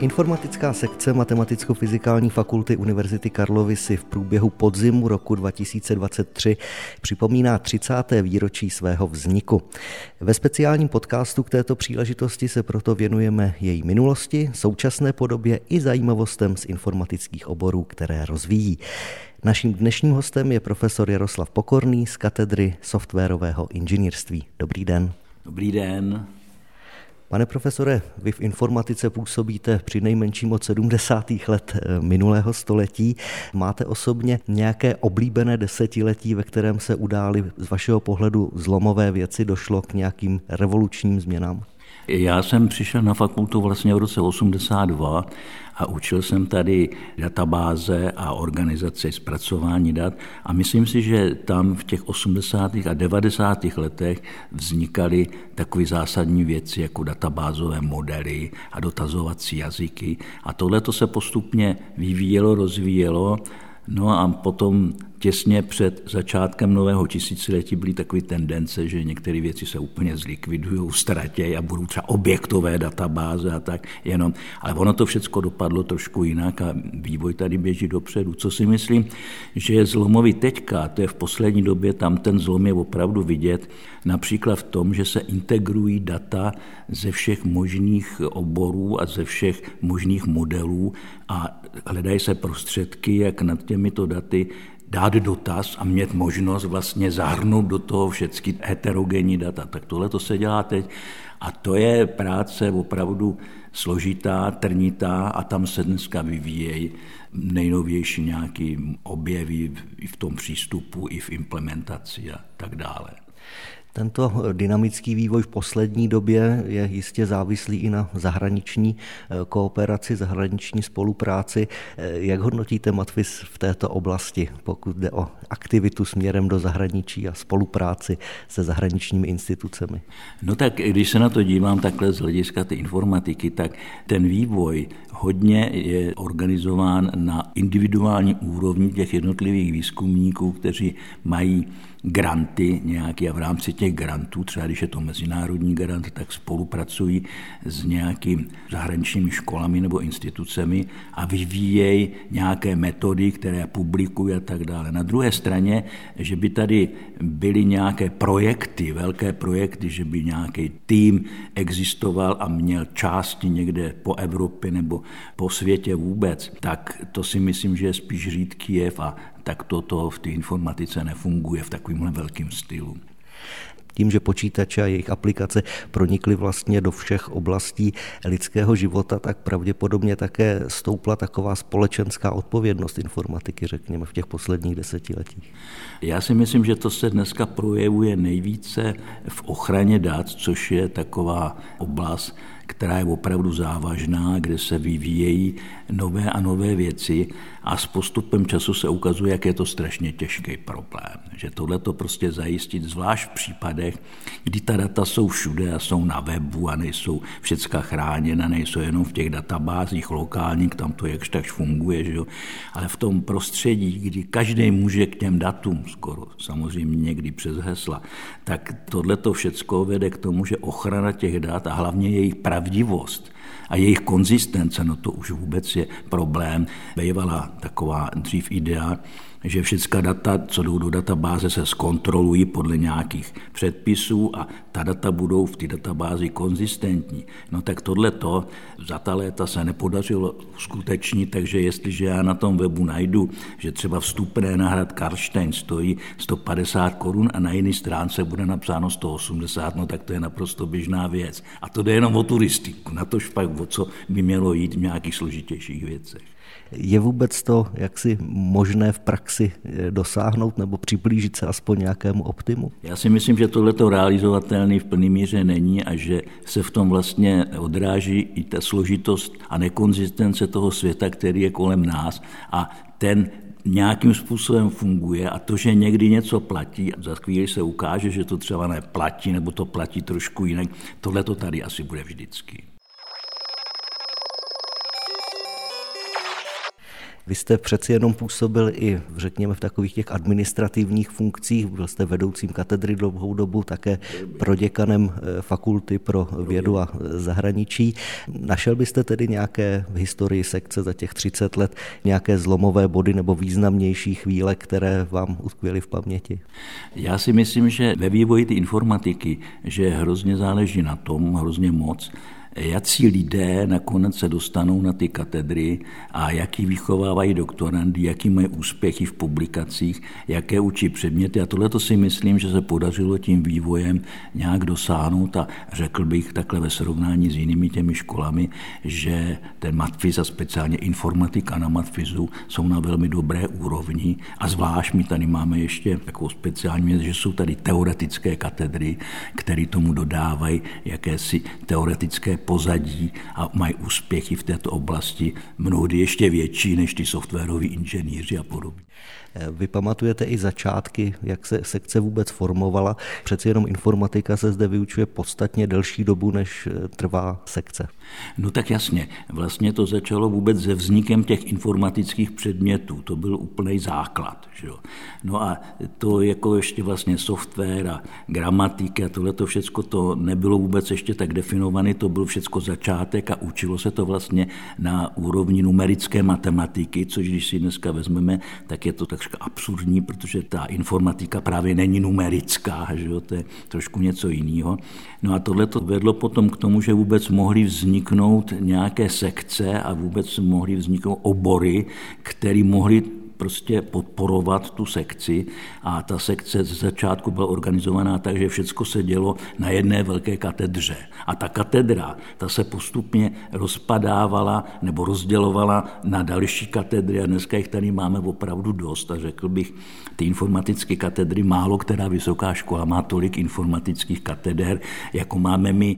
Informatická sekce Matematicko-fyzikální fakulty Univerzity Karlovy si v průběhu podzimu roku 2023 připomíná 30. výročí svého vzniku. Ve speciálním podcastu k této příležitosti se proto věnujeme její minulosti, současné podobě i zajímavostem z informatických oborů, které rozvíjí. Naším dnešním hostem je profesor Jaroslav Pokorný z katedry softwarového inženýrství. Dobrý den. Dobrý den. Pane profesore, vy v informatice působíte přinejmenším od 70. let minulého století. Máte osobně nějaké oblíbené desetiletí, ve kterém se udály z vašeho pohledu zlomové věci, došlo k nějakým revolučním změnám? Já jsem přišel na fakultu vlastně v roce 82 a učil jsem tady databáze a organizaci zpracování dat a myslím si, že tam v těch 80. a 90. letech vznikaly takové zásadní věci jako databázové modely a dotazovací jazyky a tohle to se postupně vyvíjelo, rozvíjelo. No a potom těsně před začátkem nového tisíciletí byly takové tendence, že některé věci se úplně zlikvidují, ztratějí a budou třeba objektové databáze a tak jenom. Ale ono to všechno dopadlo trošku jinak a vývoj tady běží dopředu. Co si myslím, že je zlomový teďka, to je v poslední době, tam ten zlom je opravdu vidět, například v tom, že se integrují data ze všech možných oborů a ze všech možných modelů a hledají se prostředky, jak nad těmito daty dát dotaz a mít možnost vlastně zahrnout do toho všechny heterogenní data. Tak tohle to se dělá teď a to je práce opravdu složitá, trnitá a tam se dneska vyvíjejí nejnovější nějaký objevy i v tom přístupu, i v implementaci a tak dále. Tento dynamický vývoj v poslední době je jistě závislý i na zahraniční kooperaci, zahraniční spolupráci. Jak hodnotíte Matfis v této oblasti, pokud jde o aktivitu směrem do zahraničí a spolupráci se zahraničními institucemi? No tak, když se na to dívám takhle z hlediska té informatiky, tak ten vývoj hodně je organizován na individuální úrovni těch jednotlivých výzkumníků, kteří mají granty nějaké a v rámci těch grantů, třeba když je to mezinárodní grant, tak spolupracují s nějakými zahraničními školami nebo institucemi a vyvíjejí nějaké metody, které publikují a tak dále. Na druhé straně, že by tady byly nějaké projekty, velké projekty, že by nějaký tým existoval a měl části někde po Evropě nebo po světě vůbec, tak to si myslím, že je spíš řídký jev a tak toto v té informatice nefunguje v takovémhle velkém stylu. Tím, že počítače a jejich aplikace pronikly vlastně do všech oblastí lidského života, tak pravděpodobně také stoupla taková společenská odpovědnost informatiky, řekněme, v těch posledních desetiletích. Já si myslím, že to se dneska projevuje nejvíce v ochraně dat, což je taková oblast, která je opravdu závažná, kde se vyvíjejí nové a nové věci a s postupem času se ukazuje, jak je to strašně těžký problém. Že tohleto prostě zajistit, zvlášť v případech, kdy ta data jsou všude a jsou na webu a nejsou všecka chráněna, nejsou jenom v těch databázích lokálních, tam to jakž tak funguje, že jo? Ale v tom prostředí, kdy každý může k těm datům skoro, samozřejmě někdy přes hesla, tak tohleto všecko vede k tomu, že ochrana těch dat a hlavně jejich pravdivost a jejich konzistence, no to už vůbec je problém. Bývala taková dřív idea, že všechna data, co jdou do databáze, se zkontrolují podle nějakých předpisů a ta data budou v té databázi konzistentní. No tak tohleto za ta léta se nepodařilo uskutečnit, takže jestliže já na tom webu najdu, že třeba vstupné na hrad Karlštejn stojí 150 korun a na jiné stránce bude napsáno 180, no tak to je naprosto běžná věc. A to jde jenom o turistiku, na tož pak o co by mělo jít v nějakých složitějších věcech. Je vůbec to jaksi možné v praxi dosáhnout nebo přiblížit se aspoň nějakému optimu? Já si myslím, že tohleto realizovatelný v plné míře není a že se v tom vlastně odráží i ta složitost a nekonzistence toho světa, který je kolem nás a ten nějakým způsobem funguje a to, že někdy něco platí a za chvíli se ukáže, že to třeba neplatí nebo to platí trošku jinak, tohleto tady asi bude vždycky. Vy jste přeci jenom působil i, řekněme, v takových těch administrativních funkcích, byl jste vedoucím katedry dlouhou dobu, také proděkanem fakulty pro vědu a zahraničí. Našel byste tedy nějaké v historii sekce za těch 30 let nějaké zlomové body nebo významnější chvíle, které vám utkvěly v paměti? Já si myslím, že ve vývoji té informatiky, že hrozně záleží na tom, hrozně moc, jací lidé nakonec se dostanou na ty katedry a jaký vychovávají doktorandy, jaký mají úspěchy v publikacích, jaké učí předměty. A tohle si myslím, že se podařilo tím vývojem nějak dosáhnout a řekl bych takhle ve srovnání s jinými těmi školami, že ten matfiz a speciálně informatika na matfizu jsou na velmi dobré úrovni a zvlášť my tady máme ještě takovou speciální věc, že jsou tady teoretické katedry, které tomu dodávají jakési teoretické pozadí a mají úspěchy v této oblasti mnohdy ještě větší než ty softwaroví inženýři a podobně. Vy pamatujete i začátky, jak se sekce vůbec formovala. Přeci jenom informatika se zde vyučuje podstatně delší dobu, než trvá sekce. No tak jasně, vlastně to začalo vůbec se vznikem těch informatických předmětů. To byl úplný základ. Že jo? No a to jako ještě vlastně software a gramatika, tohleto všecko to nebylo vůbec ještě tak definované, to byl všecko začátek a učilo se to vlastně na úrovni numerické matematiky, což když si dneska vezmeme, tak je to takřka absurdní, protože ta informatika právě není numerická, že jo? To je trošku něco jiného. No a tohleto vedlo potom k tomu, že vůbec mohly vzniknout nějaké sekce a vůbec mohly vzniknout obory, které mohly prostě podporovat tu sekci a ta sekce ze začátku byla organizovaná tak, že všecko se dělo na jedné velké katedře. A ta katedra, ta se postupně rozpadávala nebo rozdělovala na další katedry a dneska jich tady máme opravdu dost a řekl bych, ty informatické katedry, málo která vysoká škola má tolik informatických kateder, jako máme my.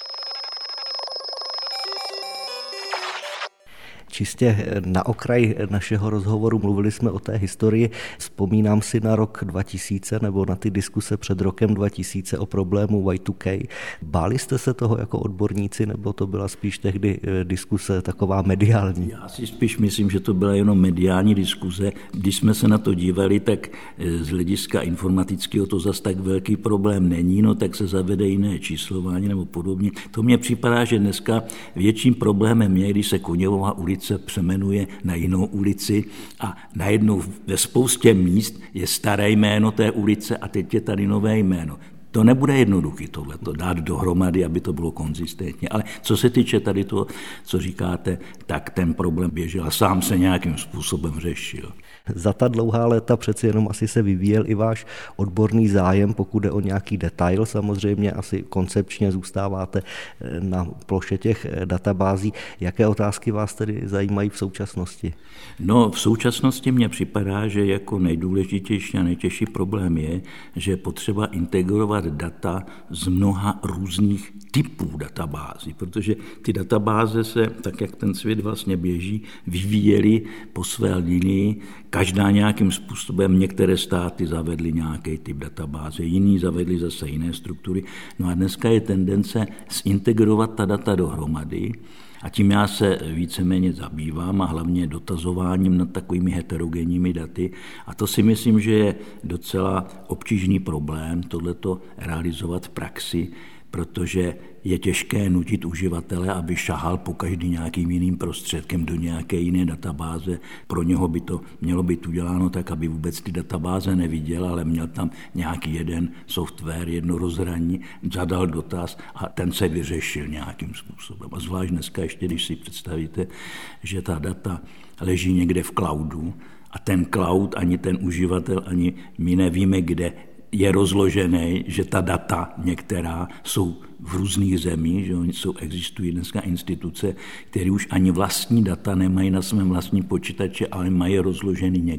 Čistě na okraj našeho rozhovoru mluvili jsme o té historii. Vzpomínám si na rok 2000 nebo na ty diskuse před rokem 2000 o problému Y2K. Báli jste se toho jako odborníci, nebo to byla spíš tehdy diskuse taková mediální? Já si spíš myslím, že to byla jenom mediální diskuse. Když jsme se na to dívali, tak z hlediska informatického to zas tak velký problém není, no tak se zavede jiné číslování nebo podobně. To mně připadá, že dneska větším problémem je, když se Koněvova ulice přemenuje na jinou ulici a najednou ve spoustě míst je staré jméno té ulice a teď je tady nové jméno. To nebude jednoduché tohleto dát dohromady, aby to bylo konzistentně. Ale co se týče tady toho, co říkáte, tak ten problém běžel a sám se nějakým způsobem řešil. Za ta dlouhá léta přeci jenom asi se vyvíjel i váš odborný zájem, pokud jde o nějaký detail. Samozřejmě asi koncepčně zůstáváte na ploše těch databází. Jaké otázky vás tedy zajímají v současnosti? No, v současnosti mně připadá, že jako nejdůležitější a nejtěžší problém je, že je potřeba integrovat data z mnoha různých typů databází, protože ty databáze se, tak jak ten svět vlastně běží, vyvíjely po své linii, každá nějakým způsobem, některé státy zavedly nějaký typ databáze, jiní zavedly zase jiné struktury. No a dneska je tendence zintegrovat ta data dohromady a tím já se víceméně zabývám a hlavně dotazováním nad takovými heterogenními daty. A to si myslím, že je docela obtížný problém tohleto realizovat v praxi, protože je těžké nutit uživatele, aby šahal po každý nějakým jiným prostředkem do nějaké jiné databáze. Pro něho by to mělo být uděláno tak, aby vůbec ty databáze neviděl, ale měl tam nějaký jeden software, jedno rozhraní, zadal dotaz a ten se vyřešil nějakým způsobem. A zvlášť dneska ještě, když si představíte, že ta data leží někde v cloudu a ten cloud, ani ten uživatel, ani my nevíme, kde je rozložený, že ta data některá jsou v různých zemích, že existují dneska instituce, které už ani vlastní data nemají na svém vlastním počítači, ale mají rozložený někde.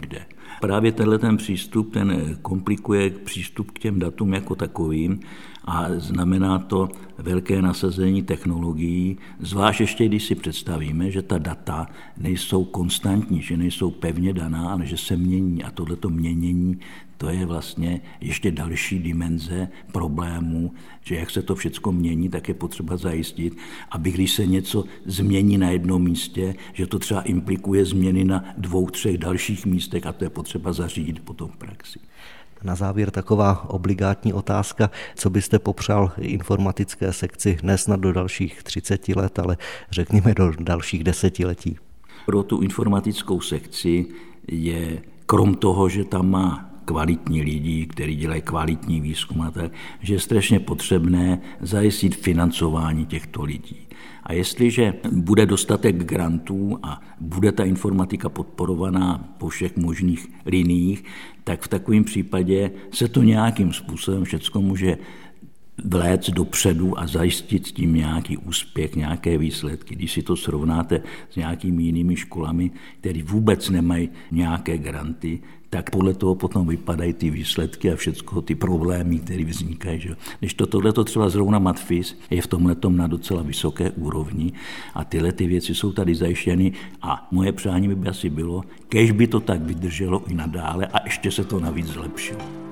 Právě ten přístup, ten komplikuje přístup k těm datům jako takovým a znamená to velké nasazení technologií, zvlášť ještě, když si představíme, že ta data nejsou konstantní, že nejsou pevně daná, ale že se mění a tohleto měnění, to je vlastně ještě další dimenze problému, že jak se to všechno mění, tak je potřeba zajistit, aby když se něco změní na jednom místě, že to třeba implikuje změny na 2, 3 dalších místech a to je potřeba zařídit potom v praxi. Na závěr taková obligátní otázka, co byste popřál informatické sekci ne snad do dalších 30 let, ale řekněme do dalších 10 letí. Pro tu informatickou sekci je krom toho, že tam má kvalitní lidi, kteří dělají kvalitní výzkum a tak, že je strašně potřebné zajistit financování těchto lidí. A jestliže bude dostatek grantů a bude ta informatika podporovaná po všech možných liniích, tak v takovém případě se to nějakým způsobem všecko může vléct dopředu a zajistit tím nějaký úspěch, nějaké výsledky. Když si to srovnáte s nějakými jinými školami, které vůbec nemají nějaké granty, tak podle toho potom vypadají ty výsledky a všechno ty problémy, které vznikají. Že? Když tohleto třeba zrovna Matfis je v tomhletom na docela vysoké úrovni a tyhle ty věci jsou tady zajištěny a moje přání by asi bylo, kéž by to tak vydrželo i nadále a ještě se to navíc zlepšilo.